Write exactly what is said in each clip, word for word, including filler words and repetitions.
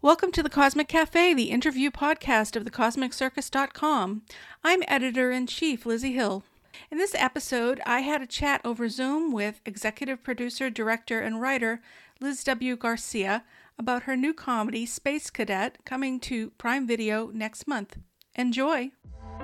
Welcome to the Cosmic Cafe, the interview podcast of the cosmic circus dot com. I'm editor-in-chief Lizzie Hill. In this episode, I had a chat over Zoom with executive producer, director, and writer Liz W. Garcia about her new comedy, Space Cadet, coming to Prime Video next month. Enjoy!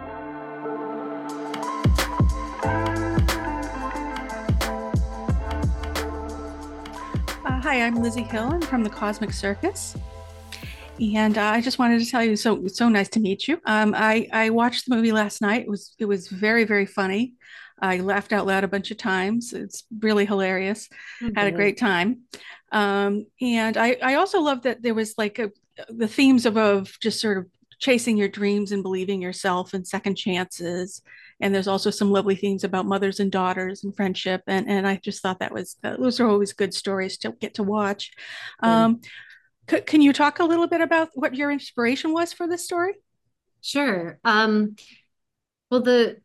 Uh, hi, I'm Lizzie Hill. I'm from the Cosmic Circus. And uh, I just wanted to tell you, so it's so nice to meet you. Um, I I watched the movie last night. It was it was very very funny. I laughed out loud a bunch of times. It's really hilarious. Oh, Had a good. great time. Um, and I I also love that there was like a, the themes of of just sort of chasing your dreams and believing yourself and second chances. And there's also some lovely themes about mothers and daughters and friendship. And and I just thought that was uh, those are always good stories to get to watch. Good. Um, C- can you talk a little bit about what your inspiration was for this story? Sure. Um, well, the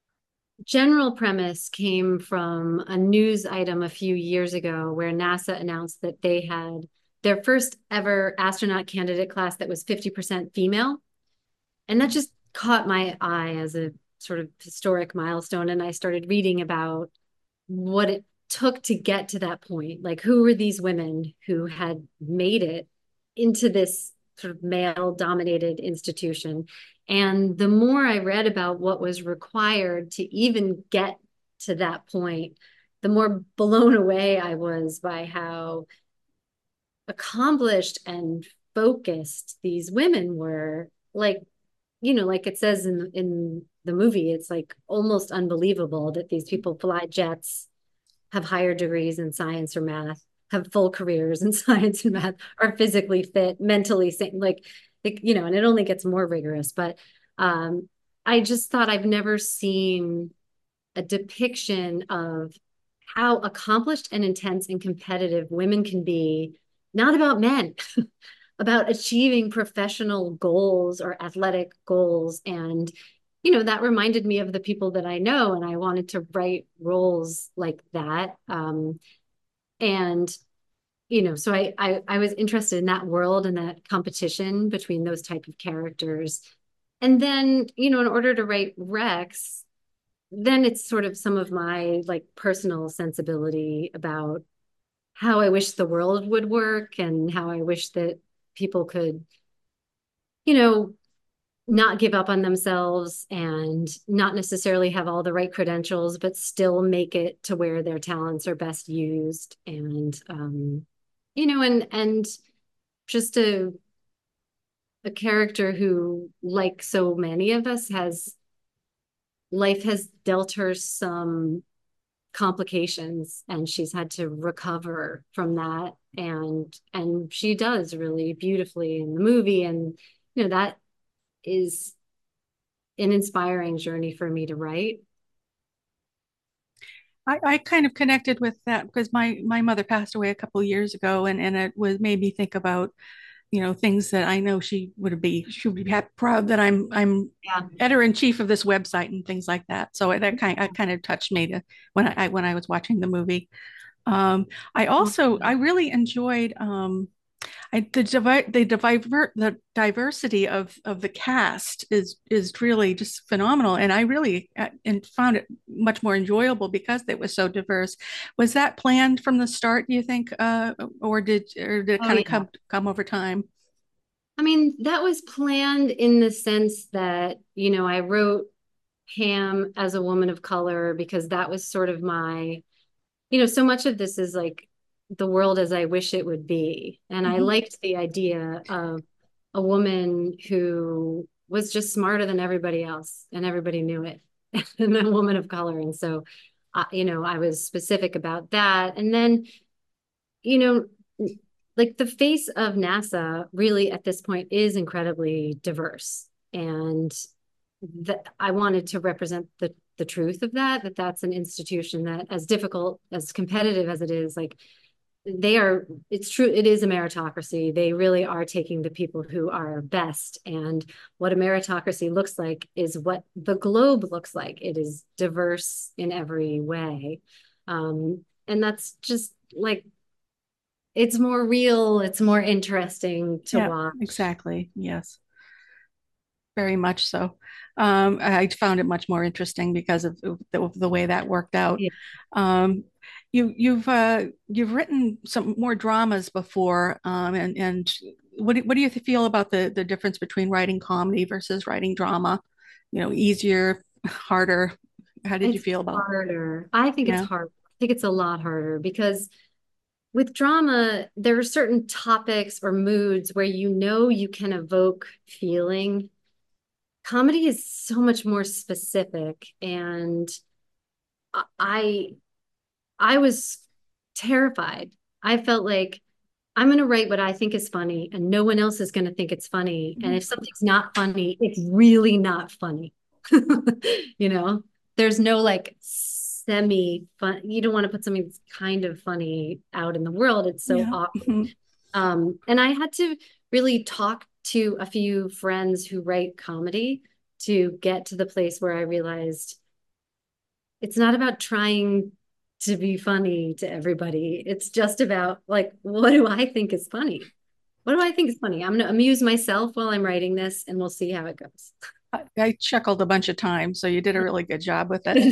general premise came from a news item a few years ago where NASA announced that they had their first ever astronaut candidate class that was fifty percent female. And that just caught my eye as a sort of historic milestone. And I started reading about what it took to get to that point. Like, who were these women who had made it into this sort of male dominated institution? And the more I read about what was required to even get to that point, the more blown away I was by how accomplished and focused these women were. Like, you know, like it says in in the movie, it's like almost unbelievable that these people fly jets, have higher degrees in science or math, have full careers in science and math, are physically fit, mentally sane, like, like you know, and it only gets more rigorous. But um, I just thought I've never seen a depiction of how accomplished and intense and competitive women can be, not about men, about achieving professional goals or athletic goals. And, you know, that reminded me of the people that I know, and I wanted to write roles like that. Um, and, you know, so I, I, I was interested in that world and that competition between those type of characters. And then, you know, in order to write Rex, then it's sort of some of my like personal sensibility about how I wish the world would work and how I wish that people could, you know, not give up on themselves and not necessarily have all the right credentials, but still make it to where their talents are best used. And, um, you know, and, and just a, a character who, like so many of us, has life has dealt her some complications and she's had to recover from that, and and she does really beautifully in the movie. And you know, that is an inspiring journey for me to write. I, I kind of connected with that because my my mother passed away a couple of years ago, and and it was made me think about you know things that I know she would be she would be happy, proud that I'm I'm Yeah. editor in chief of this website and things like that. So that kind of kind of touched me to when I when I was watching the movie. Um, I also I really enjoyed um, I, the divi- the diver- the diversity of of the cast is is really just phenomenal, and I really uh, and found it much more enjoyable because it was so diverse. Was that planned from the start, do you think, uh, or did or did it Oh kind of yeah. come come over time? I mean, that was planned in the sense that, you know, I wrote Pam as a woman of color because that was sort of my, you know, so much of this is like the world as I wish it would be. And I Mhm. liked the idea of a woman who was just smarter than everybody else and everybody knew it, and a woman of color. And so, uh, you know, I was specific about that. And then, you know, like the face of NASA really at this point is incredibly diverse. And that I wanted to represent the the truth of that, that that's an institution that, as difficult, as competitive as it is, like they are, it's true, it is a meritocracy. They really are taking the people who are best. And what a meritocracy looks like is what the globe looks like. It is diverse in every way. Um, and that's just like it's more real, it's more interesting to Yeah, watch. exactly. Yes, very much so. Um, I found it much more interesting because of the, the way that worked out. Yeah. Um, you, you've uh, you've written some more dramas before, um, and and what do, what do you feel about the the difference between writing comedy versus writing drama? You know, easier, harder. How did you It's feel about? harder. I think it's Yeah. hard. I think it's a lot harder because with drama, there are certain topics or moods where you know you can evoke feeling. Comedy is so much more specific, and I I was terrified. I felt like I'm going to write what I think is funny, and no one else is going to think it's funny. And if something's not funny, it's really not funny. You know, there's no like semi fun. You don't want to put something that's kind of funny out in the world. It's so Yeah. awkward. Mhm. Um, and I had to really talk to a few friends who write comedy to get to the place where I realized it's not about trying to be funny to everybody. It's just about like, what do I think is funny? What do I think is funny? I'm going to amuse myself while I'm writing this and we'll see how it goes. I, I chuckled a bunch of times, so you did a really good job with it.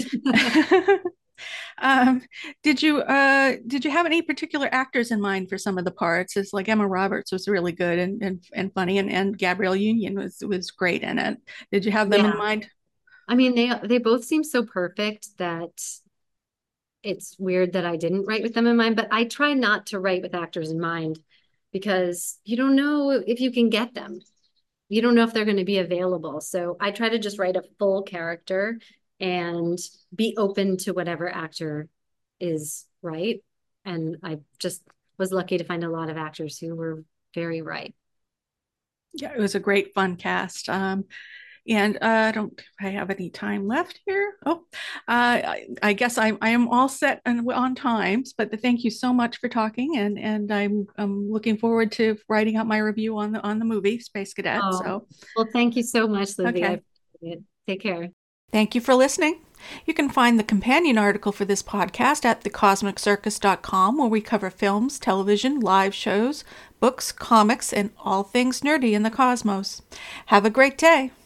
Um, did you uh did you have any particular actors in mind for some of the parts? It's like Emma Roberts was really good and and, and funny, and, and Gabrielle Union was was great in it. Did you have them in Yeah. mind? I mean, they they both seem so perfect that it's weird that I didn't write with them in mind, but I try not to write with actors in mind because you don't know if you can get them. You don't know if they're going to be available. So I try to just write a full character and be open to whatever actor is right. And I just was lucky to find a lot of actors who were very right. Yeah, it was a great fun cast. Um, and uh, I don't I have any time left here. Oh, uh, I, I guess I, I am all set and on times, but thank you so much for talking, and and I'm I'm looking forward to writing out my review on the on the movie Space Cadet. Oh, So, well, thank you so much, Lizzie. I okay. appreciate it. Take care. Thank you for listening. You can find the companion article for this podcast at the cosmic circus dot com, where we cover films, television, live shows, books, comics, and all things nerdy in the cosmos. Have a great day.